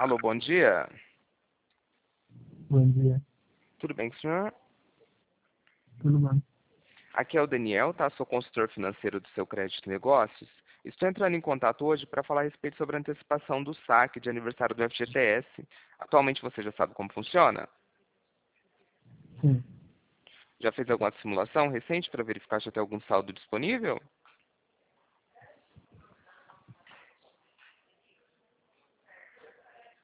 Alô, bom dia. Bom dia, Tudo bem com o senhor? tudo bem? Aqui é o Daniel, tá? Sou consultor financeiro do seu crédito e negócios. Estou entrando em contato hoje para falar a respeito sobre a antecipação do saque de aniversário do FGTS. Atualmente você já sabe como funciona? Sim, Já fez alguma simulação recente para verificar se já tem algum saldo disponível?